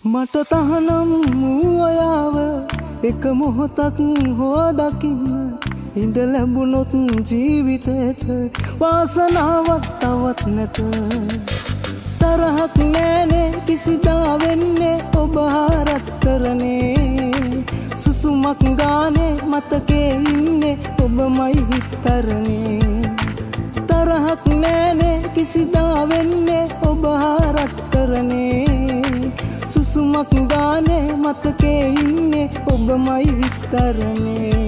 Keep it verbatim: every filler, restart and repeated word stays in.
මට තහනම් වූ ඔයාව එක මොහොතක් හෝ දකින්න ඉඳ ලැබුණොත් ජීවිතේට වාසනාවක් තවත් නැත. තරහක් නෑනේ කිසිදා වෙන්නේ ඔබ හරක් කරනේ. සුසුමක් ගානේ මතකේ ඉන්නේ ඔබමයි හිතරනේ. තරහක් නෑනේ කිසිදා වෙන්නේ ඔබ හරක් කරනේ. සුසුමක් ගානේ මතකේ ඉන්නේ ඔබමයි හිතරනේ.